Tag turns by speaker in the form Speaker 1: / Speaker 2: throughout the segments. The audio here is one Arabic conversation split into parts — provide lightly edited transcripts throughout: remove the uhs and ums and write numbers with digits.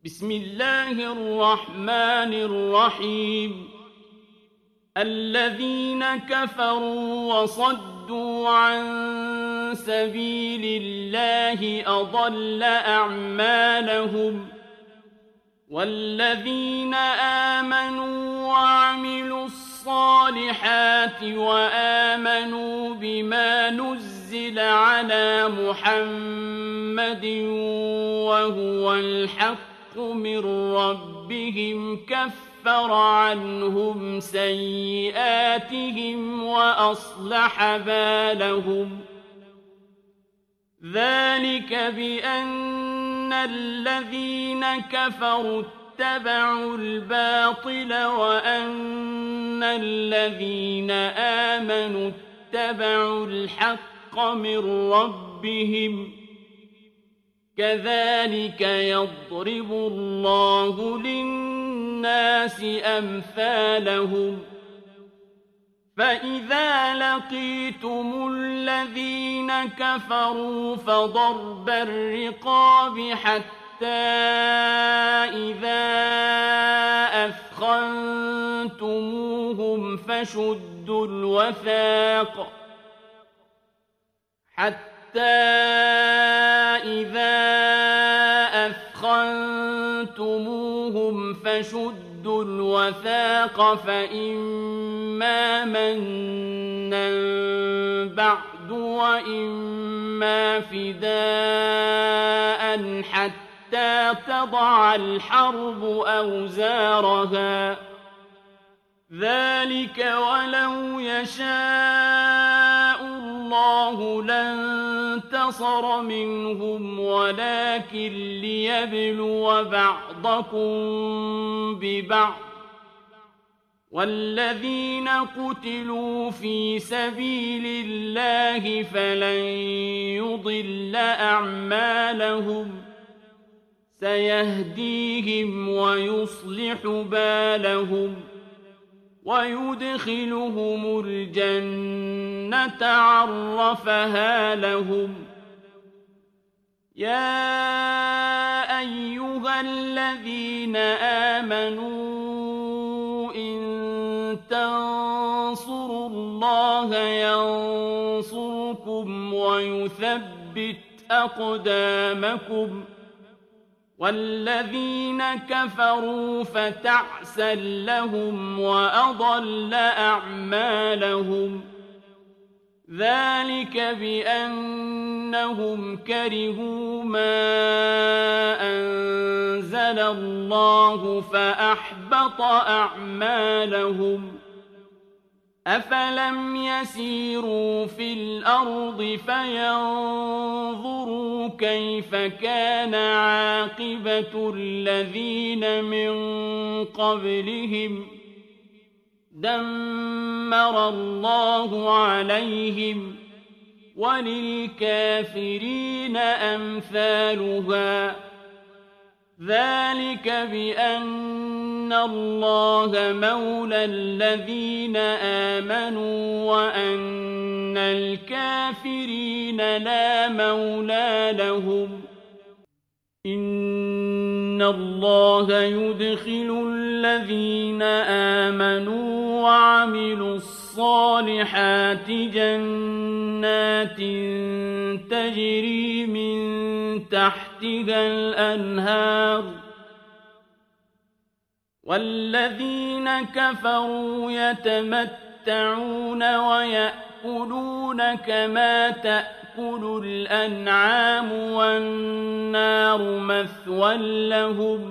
Speaker 1: بسم الله الرحمن الرحيم الذين كفروا وصدوا عن سبيل الله أضل أعمالهم والذين آمنوا وعملوا الصالحات وآمنوا بما نزل على محمد وهو الحق من ربهم كفر عنهم سيئاتهم وأصلح بالهم ذلك بأن الذين كفروا اتبعوا الباطل وأن الذين آمنوا اتبعوا الحق من ربهم كذلك يضرب الله للناس أمثالهم فإذا لقيتم الذين كفروا فضرب الرقاب حتى إذا أثخنتموهم فشدوا الوثاق فإما منا بعد وإما فداء حتى تضع الحرب أوزارها ذلك ولو يشاء الله لانتصر منهم ولكن ليبلو بعضكم ببعض والذين قتلوا في سبيل الله فلن يضل أعمالهم سيهديهم ويصلح بالهم ويدخلهم الجنة عرفها لهم يا أيها الذين آمنوا إن تنصروا الله ينصركم ويثبت أقدامكم والذين كفروا فتعسا لهم وأضل أعمالهم ذلك بأنهم كرهوا ما أنزل الله فأحبط أعمالهم أفلم يسيروا في الأرض فينظروا كيف كان عاقبة الذين من قبلهم دمر الله عليهم وللكافرين أمثالها ذلك بأن الله مولى الذين آمنوا وأن الكافرين لا مولى لهم إن الله يدخل الذين آمنوا وعملوا الصالحات جنات تجري من تحتها الأنهار والذين كفروا يتمتعون ويأكلون كما تأكل الأنعام والنار مثوى لهم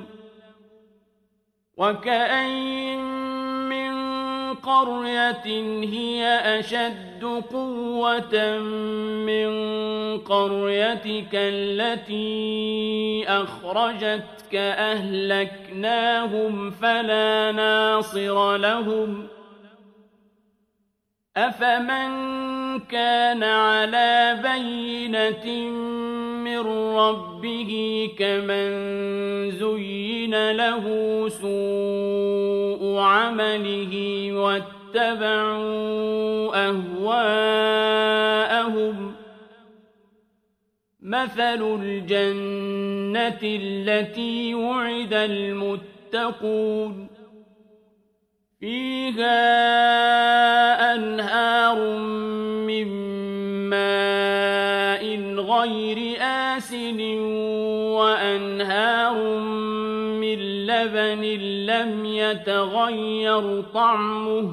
Speaker 1: وكأين من قرية هي أشد قوة من قريتك التي أخرجتك أهلكناهم فلا ناصر لهم أفمن كان على بينة من ربه كمن زين له سوء عمله واتبعوا أهواءهم مثل الجنة التي وعد المتقون فيها أنهار من ماء غير آسن وأنهار من لبن لم يتغير طعمه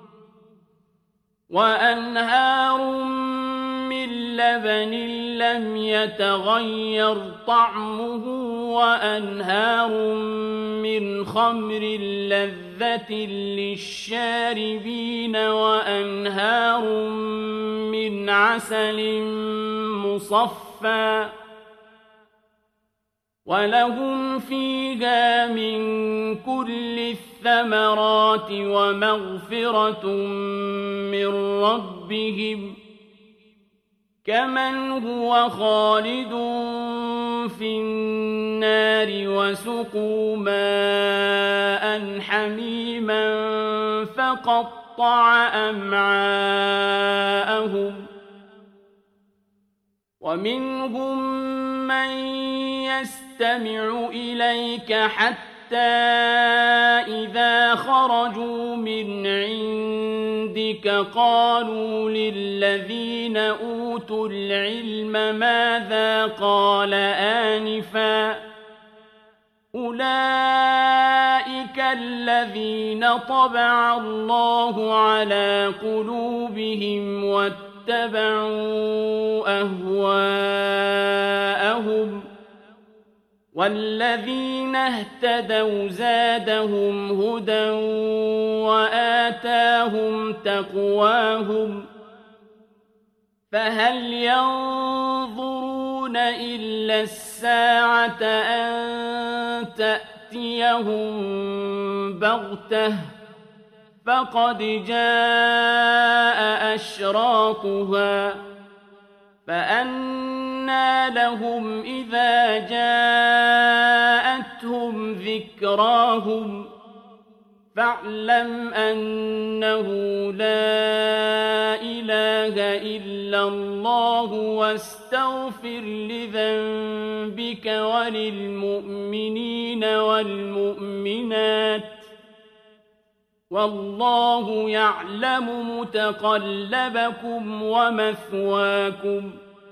Speaker 1: وأنهار من خمر لذة للشاربين وأنهار من عسل مصفى ولهم فيها من كل الثمرات ومغفرة من ربهم كمن هو خالد في النار وسقوا ماء حميما فقطع أمعاءهم ومنهم من يستمع إليك حتى إذا خرجوا من عندك قالوا للذين أوتوا العلم ماذا قال آنفا أولئك الذين طبع الله على قلوبهم واتبعوا أهواءهم والذين اهتدوا زادهم هدى وآتاهم تقواهم فهل ينظرون إلا الساعة أن تأتيهم بغتة فقد جاء أشراطها فأنى لهم إذا جاءتهم ذكراهم فاعلم أنه لا إله إلا الله واستغفر لذنبك وللمؤمنين والمؤمنات والله يعلم متقلبكم ومثواكم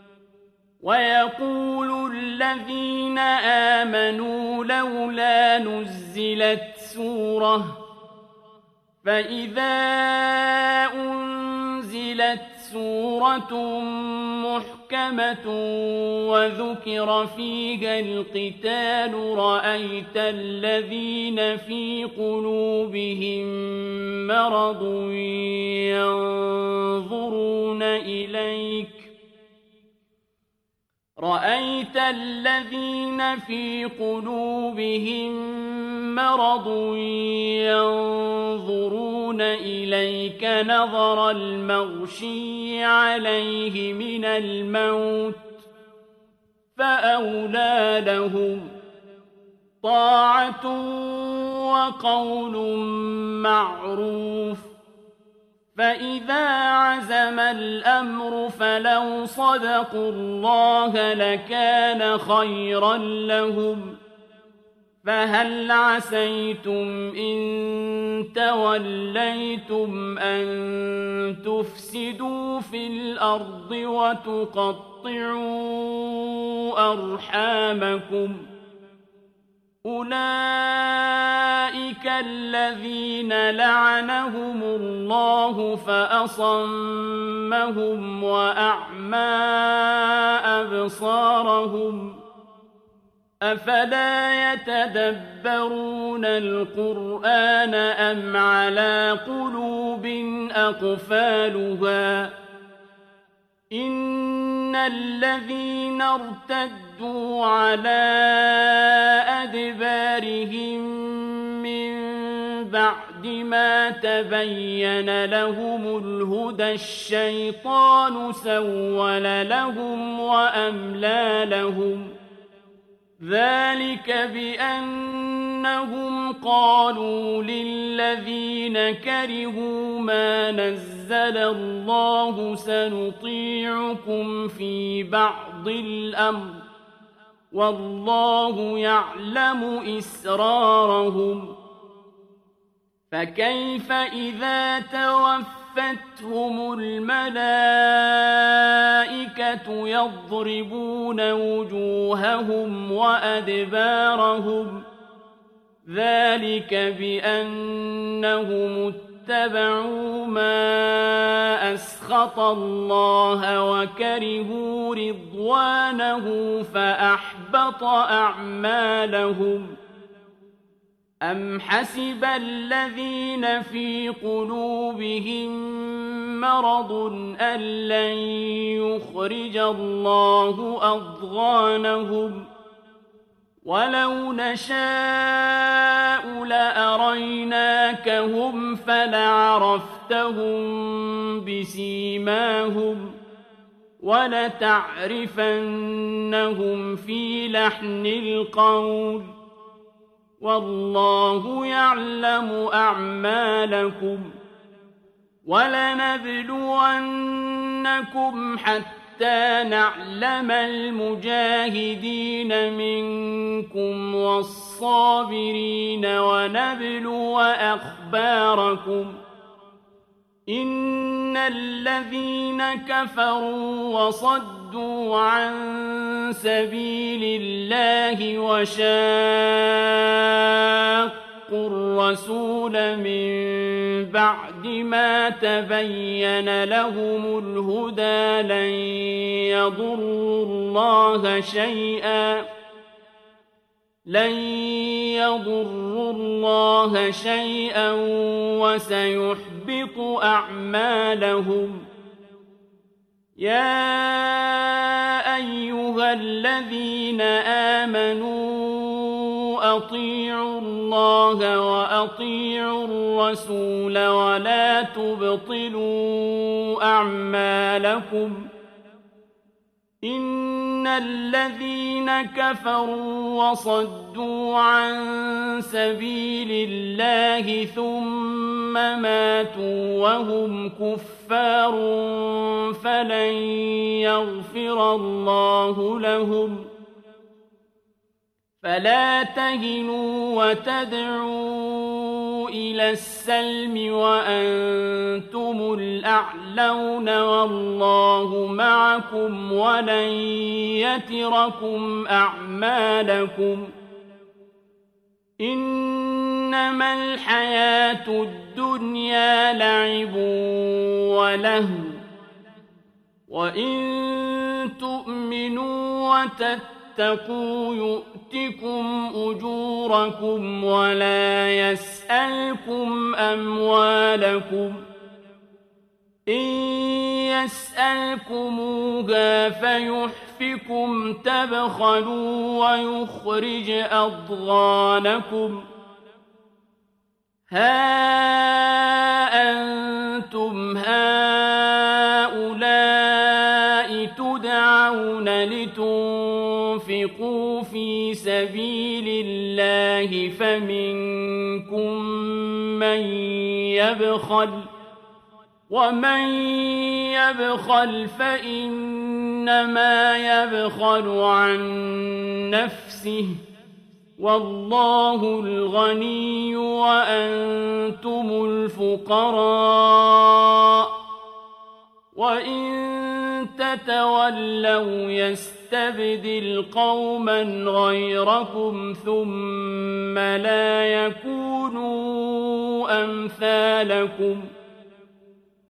Speaker 1: ويقول الذين آمنوا لولا نزلت سورة فإذا أنزلت سورة محكمة وذكر فيها القتال رأيت الذين في قلوبهم مرض ينظرون إليك نظر المغشي عليه من الموت فأولى لهم طاعة وقول معروف فإذا عزم الأمر فلو صدقوا الله لكان خيرا لهم فهل عسيتم إن توليتم أن تفسدوا في الأرض وتقطعوا أرحامكم أولئك الذين لعنهم الله فأصمهم وأعمى أبصارهم أفلا يتدبرون القرآن أم على قلوب أقفالها إن الذين ارتدوا على أدبارهم من بعد ما تبين لهم الهدى الشيطان سول لهم وأملى لهم ذلك بأن أنهم قالوا للذين كرهوا ما نزل الله سنطيعكم في بعض الأمر والله يعلم إسرارهم فكيف إذا توفتهم الملائكة يضربون وجوههم وأدبارهم ذلك بأنهم اتبعوا ما أسخط الله وكرهوا رضوانه فأحبط أعمالهم أم حسب الذين في قلوبهم مرض أن لن يخرج الله أضغانهم ولو نشاء لأريناكهم فلعرفتهم بسيماهم ولتعرفنهم في لحن القول والله يعلم أعمالكم ولنبلونكم حتى نعلم المجاهدين منكم والصابرين ونبلو أخباركم إن الذين كفروا وصدوا عن سبيل الله وشاقوا الرسول من بعد ما تبين لهم الهدى لن يضروا الله شيئا وسيحبط أعمالهم يا أيها الذين آمنوا أطيعوا الله وأطيعوا الرسول ولا تبطلوا أعمالكم إن الذين كفروا وصدوا عن سبيل الله ثم ماتوا وهم كفار فلن يغفر الله لهم فلا تهنوا وتدعوا إلى السلم وأنتم الأعلون والله معكم ولن يتركم أعمالكم إنما الحياة الدنيا لعب ولهو وإن تؤمنوا وتتقوا يؤتكم أجوركم ولا يسألكم أموالكم إن يسألكموها فيحفكم تبخلوا ويخرج أضغانكم ها أنتم هؤلاء تدعون لتنفقوا في سبيل الله فمنكم من يبخل ومن يبخل فإنما يبخل عن نفسه والله الغني وأنتم الفقراء وإن تتولوا يستبدل قوما غيركم ثم لا يكونوا أمثالكم